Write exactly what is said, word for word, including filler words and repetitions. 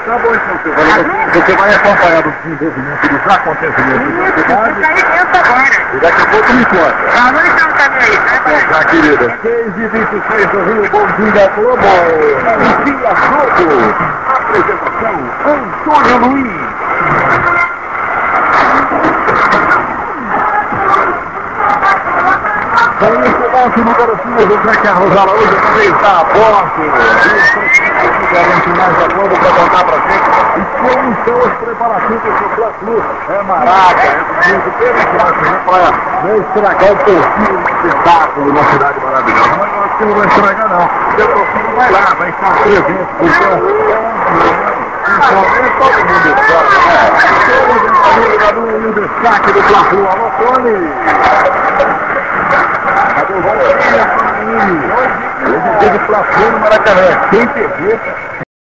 Tá bom, então, seu Valente. Você vai acompanhar o desenvolvimento dos acontecimentos da cidade. Fica aí dentro agora. E daqui a pouco me conta. Ah, vamos entrar no caminho aí, né, Tá, querida. seis e vinte e seis do Rio, bom dia, Globo. Inicia jogo. Apresentação, Antônio Luiz. Aí esse nosso número cinco, o Zé Carlos Araújo, também está a posto. Garante mais a Globo para contar pra gente. E como estão os preparativos do Fla-Flu? É maraca, é muito perigoso, né? Para não estragar o perfil do espetáculo na cidade maravilhosa. Mas eu acho que não vai estragar, não. Porque a torcida vai lá, vai estar presente. Porque é um todo mundo sabe, né? Todos os amigos da Lua e o destaque do Fla-Flu. Alô, Tony! Hoje teve Fla-Flu no Maracanã. Quem perder